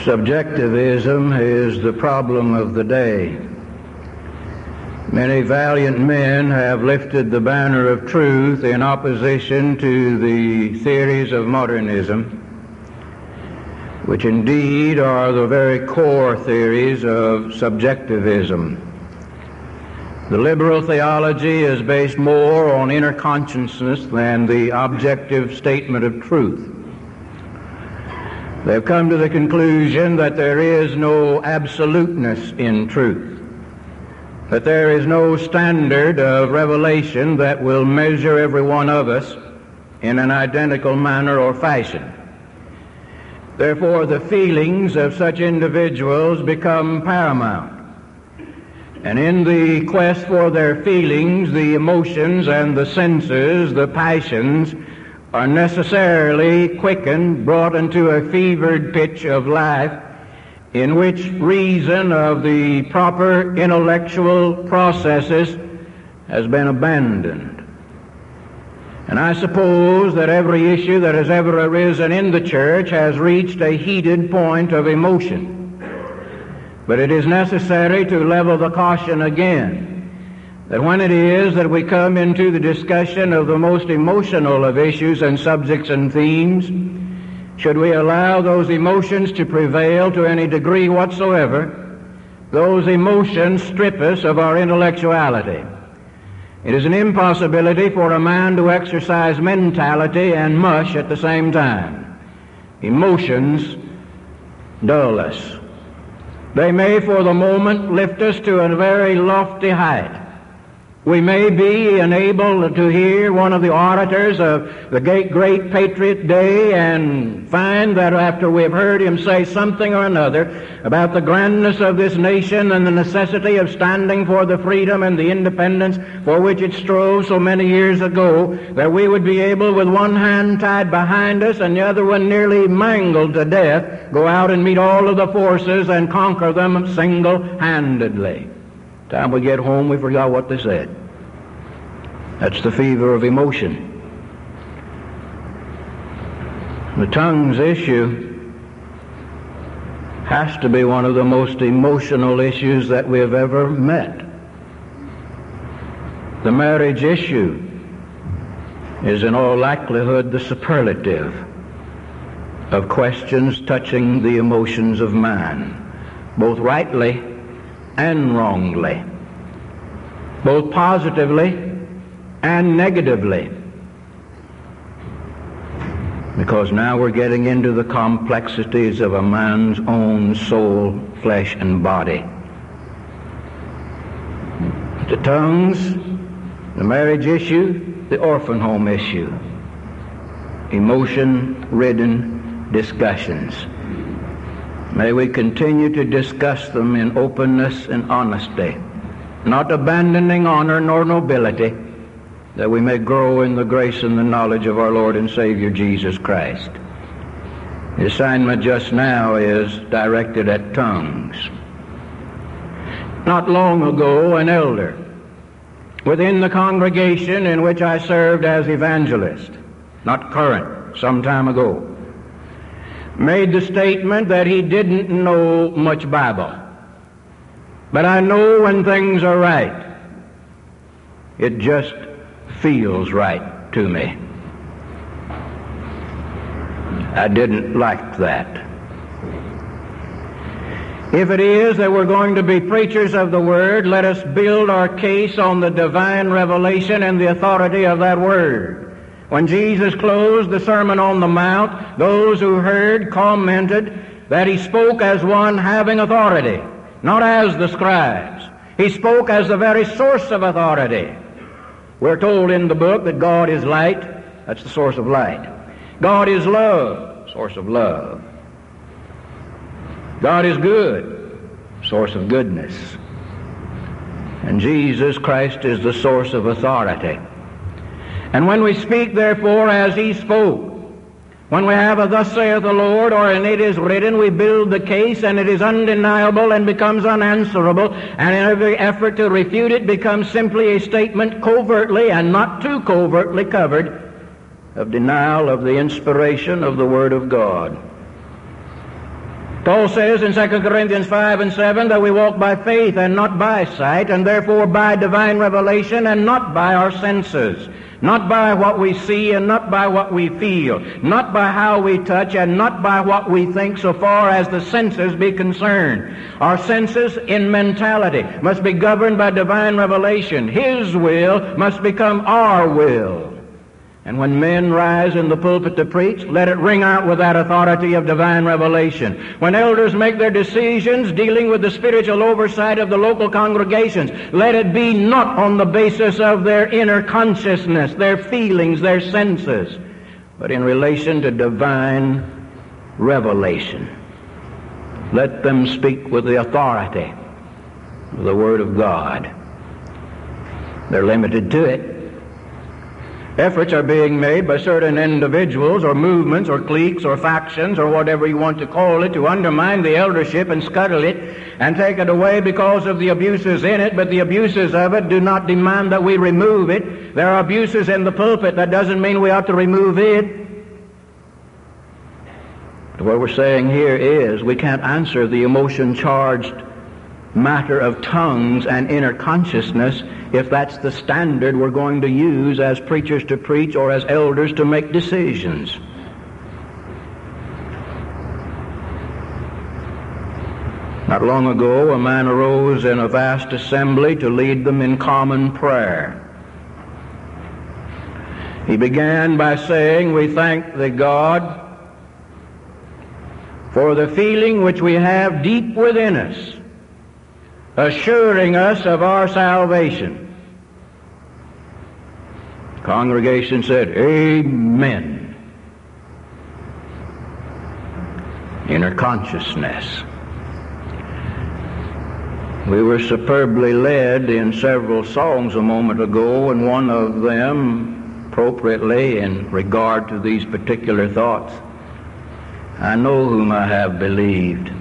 Subjectivism is the problem of the day. Many valiant men have lifted the banner of truth in opposition to the theories of modernism, which indeed are the very core theories of subjectivism. The liberal theology is based more on inner consciousness than the objective statement of truth. They've come to the conclusion that there is no absoluteness in truth, that there is no standard of revelation that will measure every one of us in an identical manner or fashion. Therefore, the feelings of such individuals become paramount. And in the quest for their feelings, the emotions and the senses, the passions, are necessarily quickened, brought into a fevered pitch of life in which reason of the proper intellectual processes has been abandoned. And I suppose that every issue that has ever arisen in the church has reached a heated point of emotion. But it is necessary to level the caution again, that when it is that we come into the discussion of the most emotional of issues and subjects and themes, should we allow those emotions to prevail to any degree whatsoever, those emotions strip us of our intellectuality. It is an impossibility for a man to exercise mentality and mush at the same time. Emotions dull us. They may for the moment lift us to a very lofty height. We may be enabled to hear one of the orators of the great Patriot Day and find that after we have heard him say something or another about the grandness of this nation and the necessity of standing for the freedom and the independence for which it strove so many years ago, that we would be able, with one hand tied behind us and the other one nearly mangled to death, go out and meet all of the forces and conquer them single-handedly. Time we get home, we forgot what they said. That's the fever of emotion. The tongues issue has to be one of the most emotional issues that we have ever met. The marriage issue is in all likelihood the superlative of questions touching the emotions of man, both rightly and wrongly, both positively and negatively, because now we're getting into the complexities of a man's own soul, flesh, and body. The tongues, the marriage issue, the orphan home issue, emotion-ridden discussions. May we continue to discuss them in openness and honesty, not abandoning honor nor nobility, that we may grow in the grace and the knowledge of our Lord and Savior Jesus Christ. The assignment just now is directed at tongues. Not long ago, an elder within the congregation in which I served as evangelist, not current, some time ago, made the statement that he didn't know much Bible. But I know when things are right. It just feels right to me. I didn't like that. If it is that we're going to be preachers of the Word, let us build our case on the divine revelation and the authority of that Word. When Jesus closed the Sermon on the Mount, those who heard commented that he spoke as one having authority, not as the scribes. He spoke as the very source of authority. We're told in the book that God is light. That's the source of light. God is love, source of love. God is good, source of goodness. And Jesus Christ is the source of authority. And when we speak, therefore, as he spoke, when we have a thus saith the Lord, or an it is written, we build the case, and it is undeniable and becomes unanswerable, and in every effort to refute it becomes simply a statement covertly and not too covertly covered of denial of the inspiration of the Word of God. Paul says in 2 Corinthians 5 and 7 that we walk by faith and not by sight, and therefore by divine revelation and not by our senses, not by what we see and not by what we feel, not by how we touch and not by what we think so far as the senses be concerned. Our senses in mentality must be governed by divine revelation. His will must become our will. And when men rise in the pulpit to preach, let it ring out with that authority of divine revelation. When elders make their decisions dealing with the spiritual oversight of the local congregations, let it be not on the basis of their inner consciousness, their feelings, their senses, but in relation to divine revelation. Let them speak with the authority of the Word of God. They're limited to it. Efforts are being made by certain individuals or movements or cliques or factions or whatever you want to call it to undermine the eldership and scuttle it and take it away because of the abuses in it, but the abuses of it do not demand that we remove it. There are abuses in the pulpit. That doesn't mean we ought to remove it. But what we're saying here is we can't answer the emotion-charged matter of tongues and inner consciousness if that's the standard we're going to use as preachers to preach or as elders to make decisions. Not long ago, a man arose in a vast assembly to lead them in common prayer. He began by saying, "We thank thee, God, for the feeling which we have deep within us, assuring us of our salvation." The congregation said, "Amen." Inner consciousness. We were superbly led in several songs a moment ago, and one of them, appropriately in regard to these particular thoughts, "I know whom I have believed,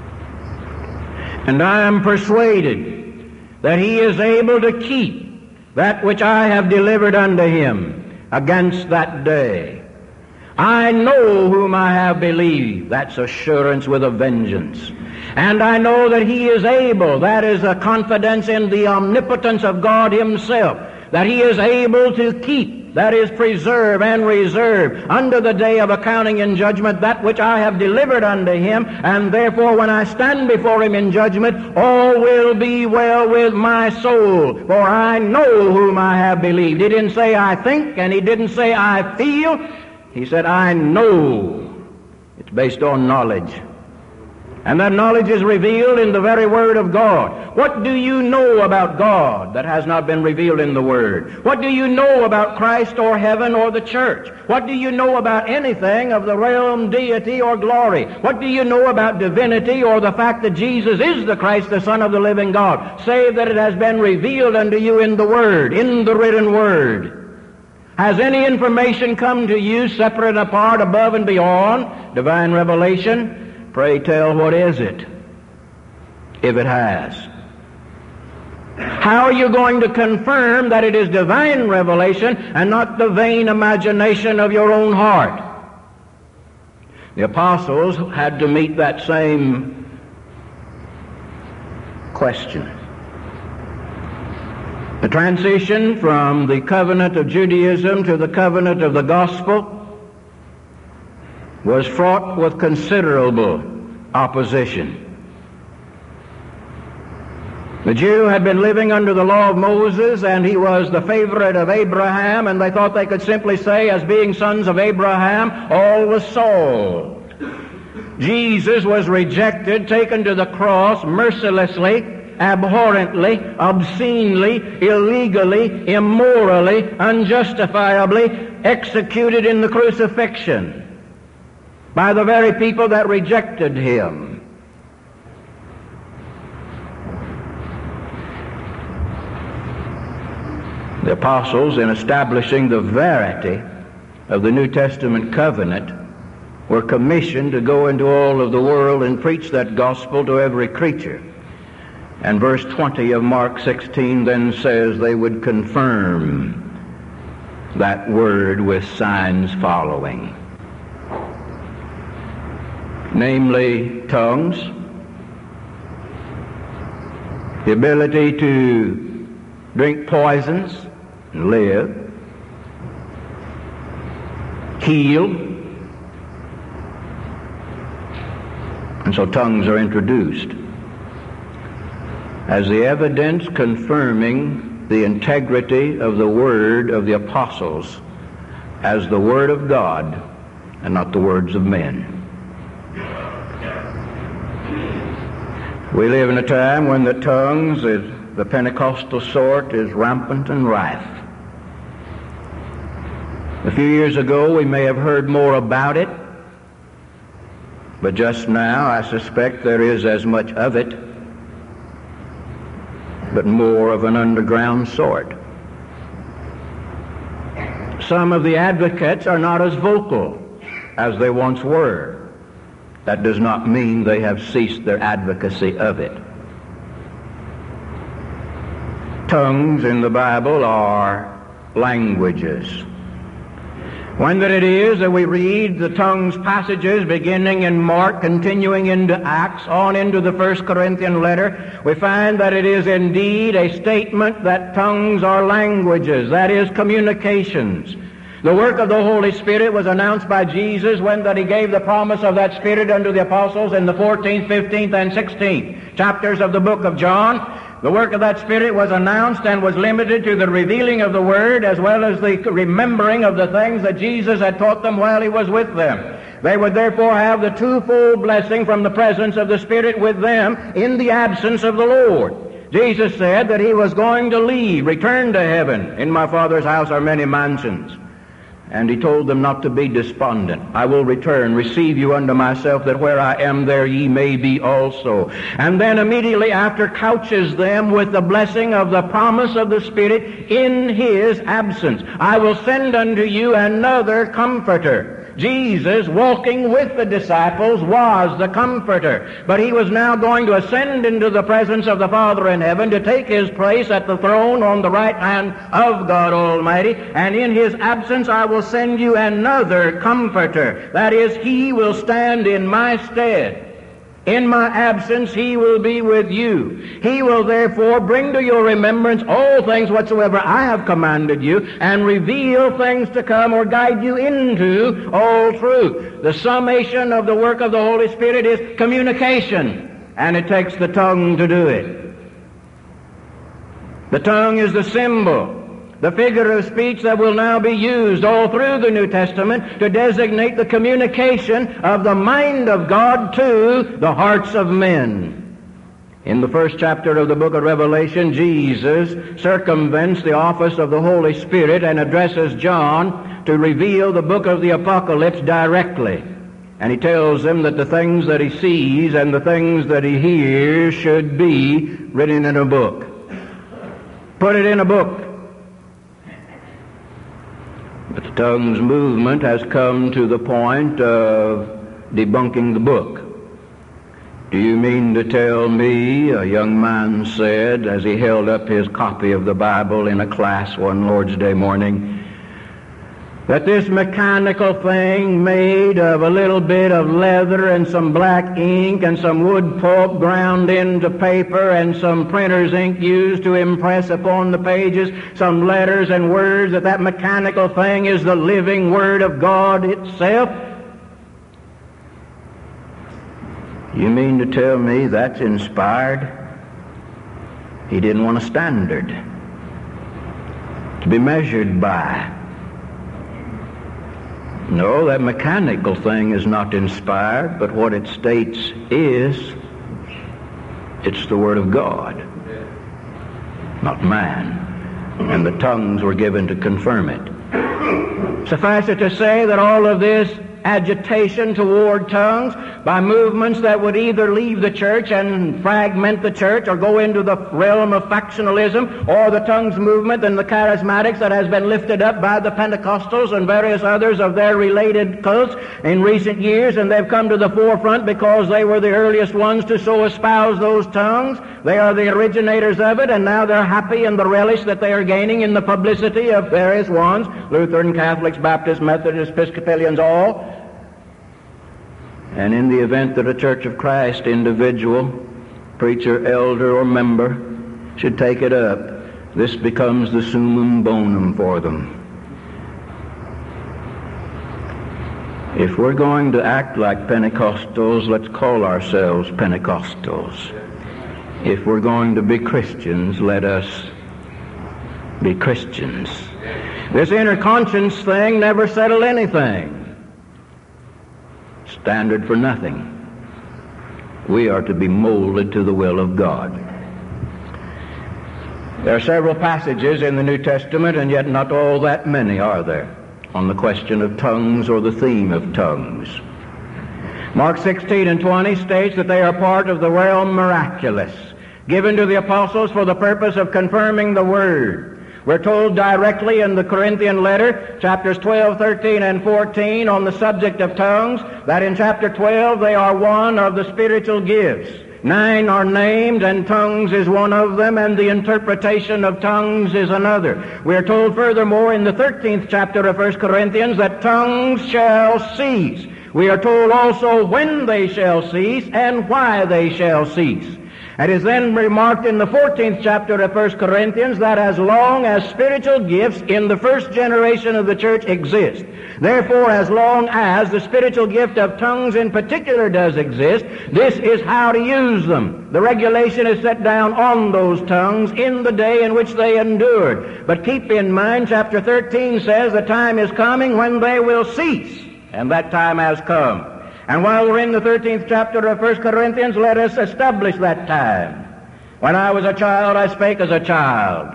and I am persuaded that he is able to keep that which I have delivered unto him against that day. I know whom I have believed." That's assurance with a vengeance. "And I know that he is able," that is a confidence in the omnipotence of God himself, that he is able to keep, that is preserve and reserve unto the day of accounting and judgment that which I have delivered unto him, and therefore when I stand before him in judgment, all will be well with my soul, for I know whom I have believed. He didn't say I think, and he didn't say I feel. He said I know. It's based on knowledge. And that knowledge is revealed in the very Word of God. What do you know about God that has not been revealed in the Word? What do you know about Christ or heaven or the church? What do you know about anything of the realm, deity, or glory? What do you know about divinity or the fact that Jesus is the Christ, the Son of the living God, save that it has been revealed unto you in the Word, in the written Word? Has any information come to you separate and apart, above and beyond divine revelation? Pray tell, what is it, if it has? How are you going to confirm that it is divine revelation and not the vain imagination of your own heart? The apostles had to meet that same question. The transition from the covenant of Judaism to the covenant of the gospel was fraught with considerable opposition. The Jew had been living under the law of Moses, and he was the favorite of Abraham, and they thought they could simply say, as being sons of Abraham, all was solved. Jesus was rejected, taken to the cross mercilessly, abhorrently, obscenely, illegally, immorally, unjustifiably executed in the crucifixion by the very people that rejected him. The apostles, in establishing the verity of the New Testament covenant, were commissioned to go into all of the world and preach that gospel to every creature. And verse 20 of Mark 16 then says they would confirm that word with signs following. namely tongues, the ability to drink poisons and live, heal, and so tongues are introduced as the evidence confirming the integrity of the word of the apostles as the word of God and not the words of men. We live in a time when the tongues, the Pentecostal sort, is rampant and rife. A few years ago we may have heard more about it, but just now I suspect there is as much of it, but more of an underground sort. Some of the advocates are not as vocal as they once were. That does not mean they have ceased their advocacy of it. Tongues in the Bible are languages. When that it is that we read the tongues passages beginning in Mark, continuing into Acts, on into the 1 Corinthian letter, we find that it is indeed a statement that tongues are languages, that is, communications. The work of the Holy Spirit was announced by Jesus when that He gave the promise of that Spirit unto the apostles in the 14th, 15th, and 16th chapters of the book of John. The work of that Spirit was announced and was limited to the revealing of the Word as well as the remembering of the things that Jesus had taught them while He was with them. They would therefore have the twofold blessing from the presence of the Spirit with them in the absence of the Lord. Jesus said that He was going to leave, return to heaven. In my Father's house are many mansions. And He told them not to be despondent. I will return, receive you unto myself, that where I am, there ye may be also. And then immediately after couches them with the blessing of the promise of the Spirit in His absence. I will send unto you another Comforter. Jesus, walking with the disciples, was the Comforter. But He was now going to ascend into the presence of the Father in heaven to take His place at the throne on the right hand of God Almighty. And in His absence I will send you another Comforter. That is, He will stand in my stead. In my absence He will be with you. He will therefore bring to your remembrance all things whatsoever I have commanded you, and reveal things to come, or guide you into all truth. The summation of the work of the Holy Spirit is communication, and it takes the tongue to do it. The tongue is the symbol, the figure of speech that will now be used all through the New Testament to designate the communication of the mind of God to the hearts of men. In the first chapter of the book of Revelation, Jesus circumvents the office of the Holy Spirit and addresses John to reveal the book of the Apocalypse directly. And he tells him that the things that he sees and the things that he hears should be written in a book. Put it in a book. But the tongue's movement has come to the point of debunking the book. Do you mean to tell me, a young man said as he held up his copy of the Bible in a class one Lord's Day morning, that this mechanical thing made of a little bit of leather and some black ink and some wood pulp ground into paper and some printer's ink used to impress upon the pages some letters and words, that mechanical thing is the living Word of God itself? You mean to tell me that's inspired? He didn't want a standard to be measured by. No, that mechanical thing is not inspired, but what it states is, it's the Word of God, not man. And the tongues were given to confirm it. Suffice it to say that all of this agitation toward tongues by movements that would either leave the church and fragment the church or go into the realm of factionalism, or the tongues movement and the charismatics that has been lifted up by the Pentecostals and various others of their related cults in recent years, and they've come to the forefront because they were the earliest ones to so espouse those tongues. They are the originators of it, and now they're happy in the relish that they are gaining in the publicity of various ones, Lutheran, Catholics, Baptists, Methodists, Episcopalians, all. And in the event that a Church of Christ individual, preacher, elder, or member should take it up, this becomes the summum bonum for them. If we're going to act like Pentecostals, let's call ourselves Pentecostals. If we're going to be Christians, let us be Christians. This inner conscience thing never settled anything. Standard for nothing. We are to be molded to the will of God. There are several passages in the New Testament, and yet not all that many, are there, on the question of tongues or the theme of tongues. Mark 16 and 20 states that they are part of the realm miraculous, given to the apostles for the purpose of confirming the Word. We're told directly in the Corinthian letter, chapters 12, 13, and 14, on the subject of tongues, that in chapter 12 they are one of the spiritual gifts. 9 are named, and tongues is one of them, and the interpretation of tongues is another. We are told furthermore in the 13th chapter of 1 Corinthians that tongues shall cease. We are told also when they shall cease and why they shall cease. It is then remarked in the 14th chapter of 1 Corinthians that as long as spiritual gifts in the first generation of the church exist, therefore as long as the spiritual gift of tongues in particular does exist, this is how to use them. The regulation is set down on those tongues in the day in which they endured. But keep in mind, chapter 13 says the time is coming when they will cease, and that time has come. And while we're in the 13th chapter of 1 Corinthians, let us establish that time. When I was a child, I spake as a child.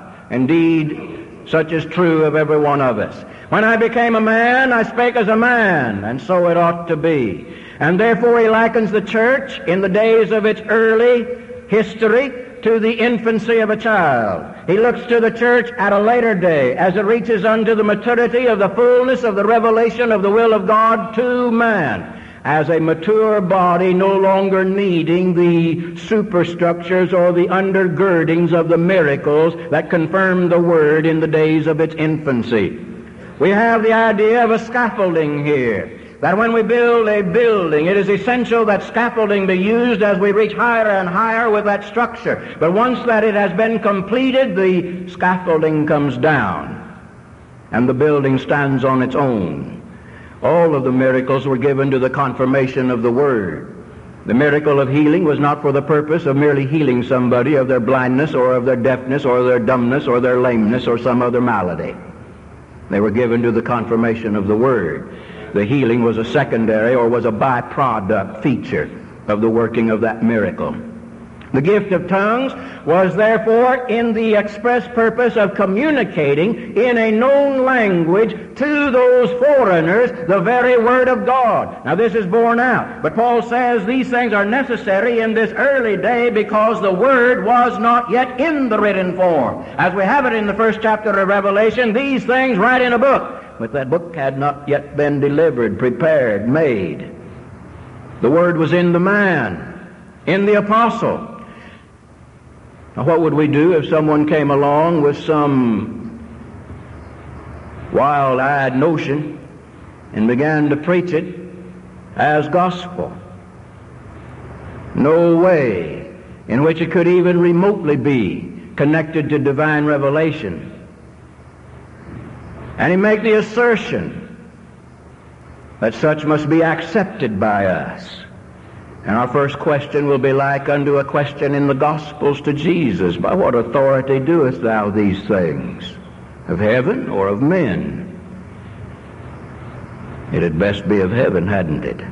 Indeed, such is true of every one of us. When I became a man, I spake as a man, and so it ought to be. And therefore he likens the church in the days of its early history to the infancy of a child. He looks to the church at a later day as it reaches unto the maturity of the fullness of the revelation of the will of God to man, as a mature body no longer needing the superstructures or the undergirdings of the miracles that confirmed the Word in the days of its infancy. We have the idea of a scaffolding here, that when we build a building, it is essential that scaffolding be used as we reach higher and higher with that structure. But once that it has been completed, the scaffolding comes down, and the building stands on its own. All of the miracles were given to the confirmation of the Word. The miracle of healing was not for the purpose of merely healing somebody of their blindness or of their deafness or their dumbness or their lameness or some other malady. They were given to the confirmation of the Word. The healing was a secondary or was a byproduct feature of the working of that miracle. The gift of tongues was therefore in the express purpose of communicating in a known language to those foreigners the very Word of God. Now this is borne out, but Paul says these things are necessary in this early day because the Word was not yet in the written form. As we have it in the first chapter of Revelation, these things write in a book, but that book had not yet been delivered, prepared, made. The Word was in the man, in the apostle. Now, what would we do if someone came along with some wild-eyed notion and began to preach it as gospel? No way in which it could even remotely be connected to divine revelation. And he make the assertion that such must be accepted by us. And our first question will be like unto a question in the Gospels to Jesus. By what authority doest thou these things? Of heaven or of men? It had best be of heaven, hadn't it?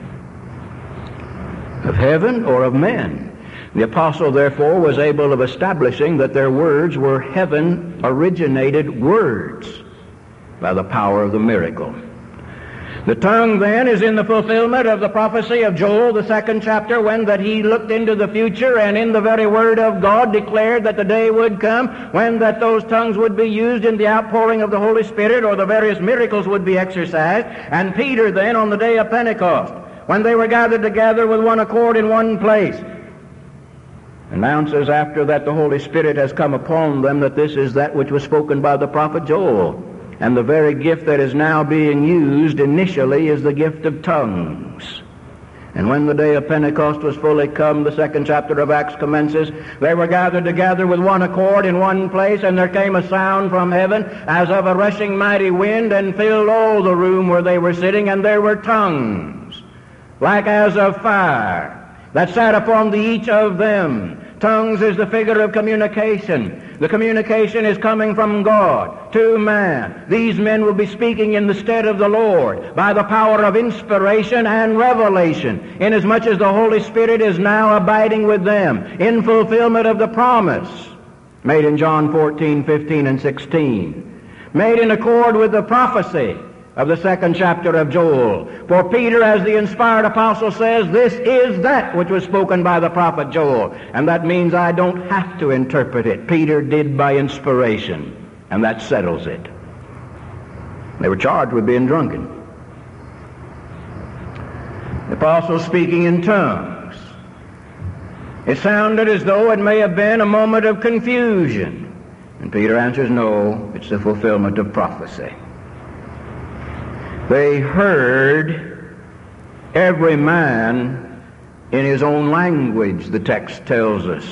Of heaven or of men? The apostle, therefore, was able of establishing that their words were heaven-originated words by the power of the miracle. The tongue, then, is in the fulfillment of the prophecy of Joel, the 2nd chapter, when that he looked into the future and in the very Word of God declared that the day would come when that those tongues would be used in the outpouring of the Holy Spirit, or the various miracles would be exercised. And Peter, then, on the day of Pentecost, when they were gathered together with one accord in one place, announces after that the Holy Spirit has come upon them that this is that which was spoken by the prophet Joel. And the very gift that is now being used initially is the gift of tongues. And when the day of Pentecost was fully come, the second chapter of Acts commences, they were gathered together with one accord in one place, and there came a sound from heaven as of a rushing mighty wind, and filled all the room where they were sitting, and there were tongues, like as of fire, that sat upon each of them. Tongues is the figure of communication. The communication is coming from God to man. These men will be speaking in the stead of the Lord by the power of inspiration and revelation, inasmuch as the Holy Spirit is now abiding with them in fulfillment of the promise made in John 14, 15, and 16, made in accord with the prophecy of the second chapter of Joel. For Peter, as the inspired apostle, says, this is that which was spoken by the prophet Joel. And that means I don't have to interpret it. Peter did by inspiration, and that settles it. They were charged with being drunken. The apostle speaking in tongues. It sounded as though it may have been a moment of confusion. And Peter answers, no, it's the fulfillment of prophecy. They heard every man in his own language, the text tells us.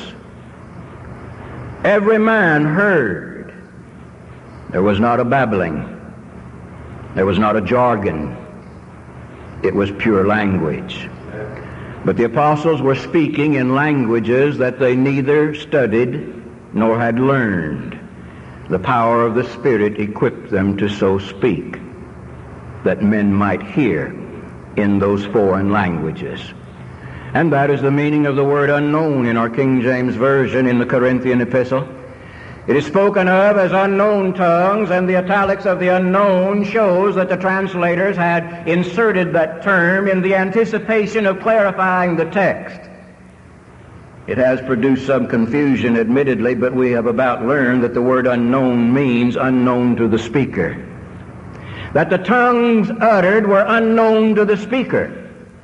Every man heard. There was not a babbling. There was not a jargon. It was pure language. But the apostles were speaking in languages that they neither studied nor had learned. The power of the Spirit equipped them to so speak, that men might hear in those foreign languages. And that is the meaning of the word unknown in our King James Version in the Corinthian epistle. It is spoken of as unknown tongues, and the italics of the unknown shows that the translators had inserted that term in the anticipation of clarifying the text. It has produced some confusion, admittedly, but we have about learned that the word unknown means unknown to the speaker. That the tongues uttered were unknown to the speaker,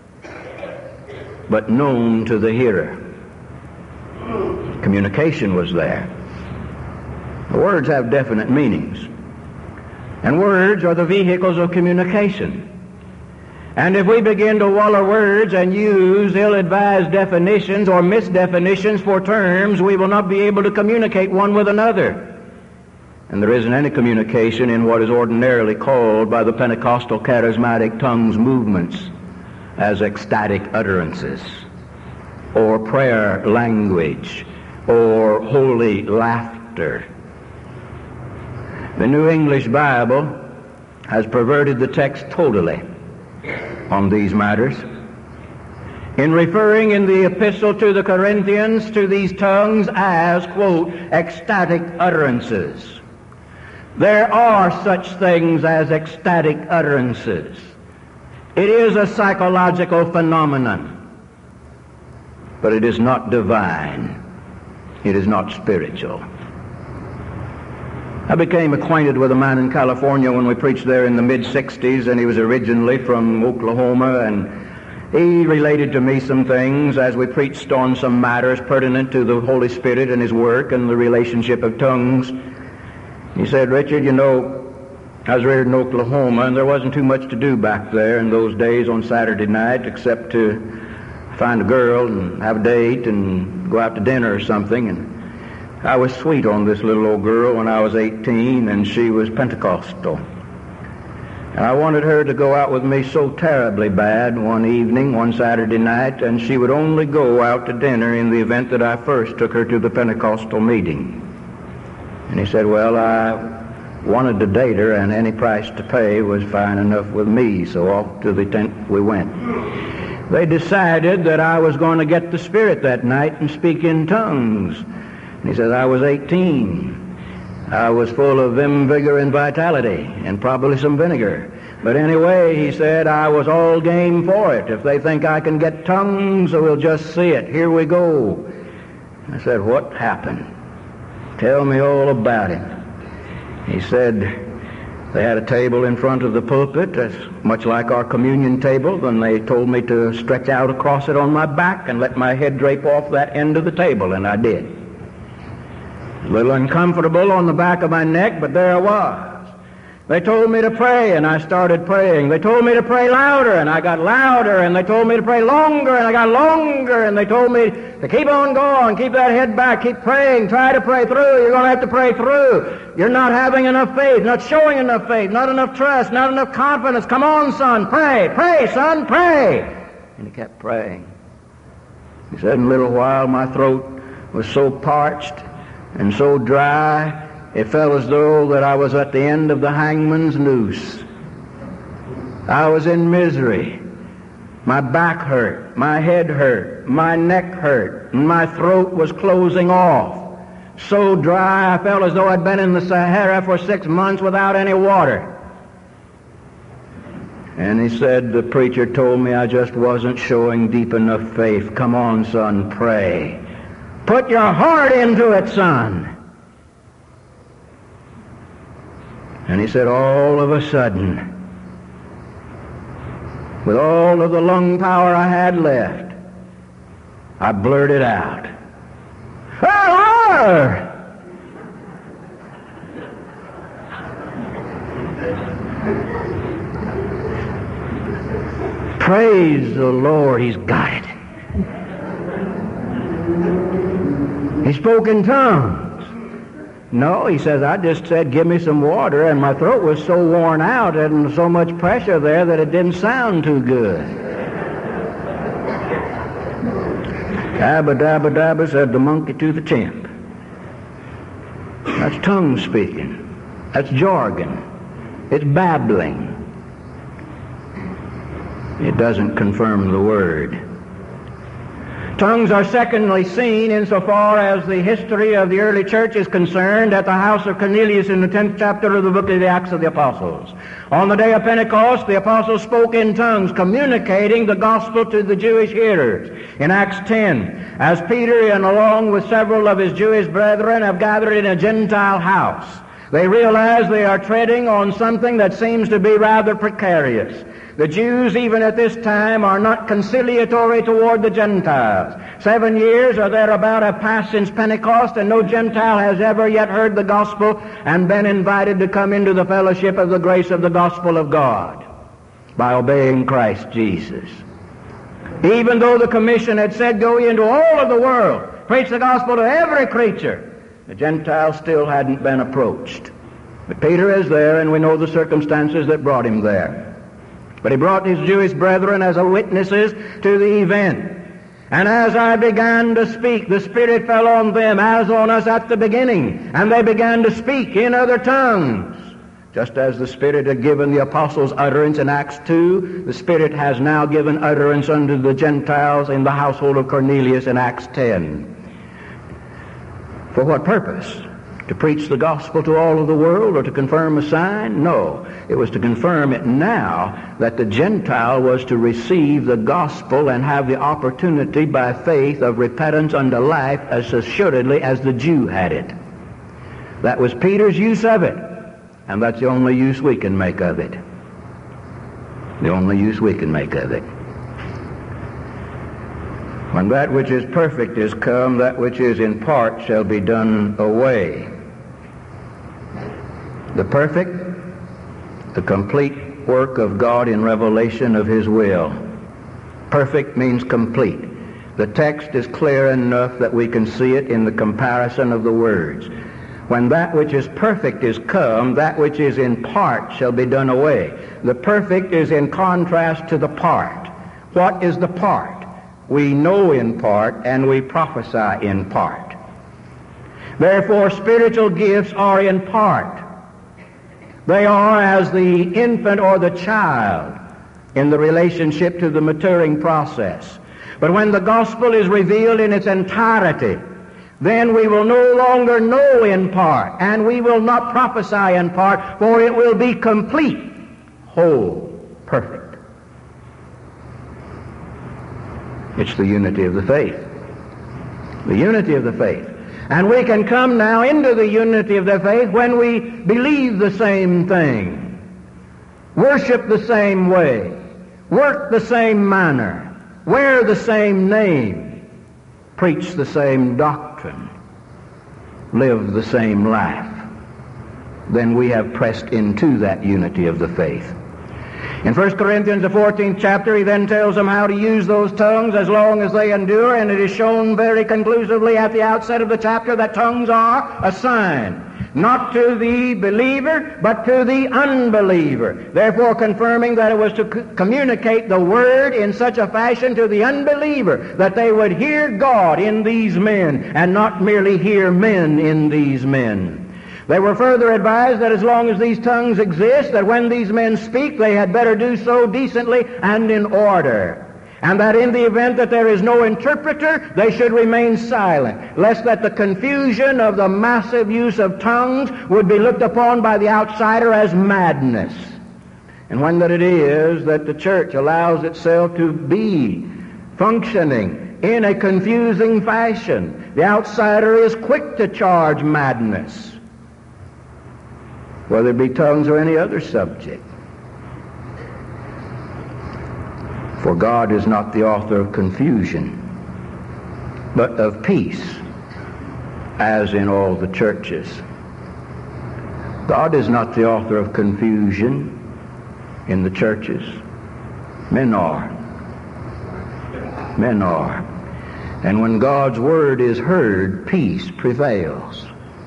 but known to the hearer. Communication was there. The words have definite meanings, and words are the vehicles of communication. And if we begin to wallow words and use ill-advised definitions or misdefinitions for terms, we will not be able to communicate one with another. And there isn't any communication in what is ordinarily called by the Pentecostal charismatic tongues movements as ecstatic utterances, or prayer language, or holy laughter. The New English Bible has perverted the text totally on these matters. In referring in the epistle to the Corinthians to these tongues as, quote, ecstatic utterances. There are such things as ecstatic utterances. It is a psychological phenomenon, but it is not divine. It is not spiritual. I became acquainted with a man in California when we preached there in the mid-60s, and he was originally from Oklahoma, and he related to me some things as we preached on some matters pertinent to the Holy Spirit and His work and the relationship of tongues. He said, Richard, you know, I was reared in Oklahoma, and there wasn't too much to do back there in those days on Saturday night except to find a girl and have a date and go out to dinner or something. And I was sweet on this little old girl when I was 18, and she was Pentecostal. And I wanted her to go out with me so terribly bad one evening, one Saturday night, and she would only go out to dinner in the event that I first took her to the Pentecostal meeting. And he said, well, I wanted to date her, and any price to pay was fine enough with me, so off to the tent we went. They decided that I was going to get the Spirit that night and speak in tongues. And he said, I was 18. I was full of vim, vigor, and vitality, and probably some vinegar. But anyway, he said, I was all game for it. If they think I can get tongues, we'll just see it. Here we go. I said, what happened? Tell me all about it. He said they had a table in front of the pulpit, that's much like our communion table, and they told me to stretch out across it on my back and let my head drape off that end of the table, and I did. A little uncomfortable on the back of my neck, but there I was. They told me to pray, and I started praying. They told me to pray louder, and I got louder. And they told me to pray longer, and I got longer. And they told me to keep on going, keep that head back, keep praying, try to pray through. You're going to have to pray through. You're not having enough faith, not showing enough faith, not enough trust, not enough confidence. Come on, son, pray. Pray, son, pray. And he kept praying. He said, in a little while, my throat was so parched and so dry, it felt as though that I was at the end of the hangman's noose. I was in misery. My back hurt, my head hurt, my neck hurt, and my throat was closing off. So dry, I felt as though I'd been in the Sahara for 6 months without any water. And he said, the preacher told me I just wasn't showing deep enough faith. Come on, son, pray. Put your heart into it, son. And he said, all of a sudden, with all of the lung power I had left, I blurted out, "Ah!" Praise the Lord, he's got it. He spoke in tongues. No, he says, I just said, give me some water, and my throat was so worn out and so much pressure there that it didn't sound too good. Dabba, dabba, dabba, said the monkey to the chimp. That's tongue speaking. That's jargon. It's babbling. It doesn't confirm the word. Tongues are secondly seen insofar as the history of the early church is concerned at the house of Cornelius in the 10th chapter of the book of the Acts of the Apostles. On the day of Pentecost, the apostles spoke in tongues, communicating the gospel to the Jewish hearers. In Acts 10, as Peter and along with several of his Jewish brethren have gathered in a Gentile house, they realize they are treading on something that seems to be rather precarious. The Jews, even at this time, are not conciliatory toward the Gentiles. 7 years or thereabout have passed since Pentecost, and no Gentile has ever yet heard the gospel and been invited to come into the fellowship of the grace of the gospel of God by obeying Christ Jesus. Even though the commission had said, go into all of the world, preach the gospel to every creature, the Gentiles still hadn't been approached. But Peter is there, and we know the circumstances that brought him there. But he brought his Jewish brethren as witnesses to the event. And as I began to speak, the Spirit fell on them as on us at the beginning, and they began to speak in other tongues. Just as the Spirit had given the apostles utterance in Acts 2, the Spirit has now given utterance unto the Gentiles in the household of Cornelius in Acts 10. For what purpose? To preach the gospel to all of the world or to confirm a sign? No. It was to confirm it now that the Gentile was to receive the gospel and have the opportunity by faith of repentance unto life as assuredly as the Jew had it. That was Peter's use of it, and that's the only use we can make of it. The only use we can make of it. When that which is perfect is come, that which is in part shall be done away. The perfect, the complete work of God in revelation of His will. Perfect means complete. The text is clear enough that we can see it in the comparison of the words. When that which is perfect is come, that which is in part shall be done away. The perfect is in contrast to the part. What is the part? We know in part and we prophesy in part. Therefore, spiritual gifts are in part. They are as the infant or the child in the relationship to the maturing process. But when the gospel is revealed in its entirety, then we will no longer know in part, and we will not prophesy in part, for it will be complete, whole, perfect. It's the unity of the faith. The unity of the faith. And we can come now into the unity of the faith when we believe the same thing, worship the same way, work the same manner, wear the same name, preach the same doctrine, live the same life. then we have pressed into that unity of the faith. In 1 Corinthians, the 14th chapter, he then tells them how to use those tongues as long as they endure, and it is shown very conclusively at the outset of the chapter that tongues are a sign, not to the believer, but to the unbeliever, therefore confirming that it was to communicate the Word in such a fashion to the unbeliever that they would hear God in these men and not merely hear men in these men. They were further advised that as long as these tongues exist, that when these men speak, they had better do so decently and in order, and that in the event that there is no interpreter, they should remain silent, lest that the confusion of the massive use of tongues would be looked upon by the outsider as madness. And when that it is that the church allows itself to be functioning in a confusing fashion, the outsider is quick to charge madness, whether it be tongues or any other subject. For God is not the author of confusion, but of peace, as in all the churches. God is not the author of confusion in the churches. Men are. Men are. And when God's word is heard, peace prevails.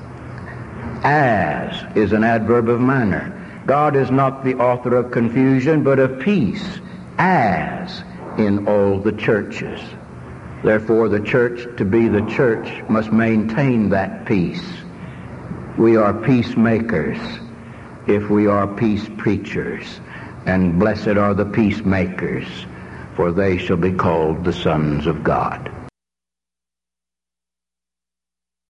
As is an adverb of manner. God is not the author of confusion, but of peace, as in all the churches. Therefore, the church, to be the church, must maintain that peace. We are peacemakers if we are peace preachers, and blessed are the peacemakers, for they shall be called the sons of God.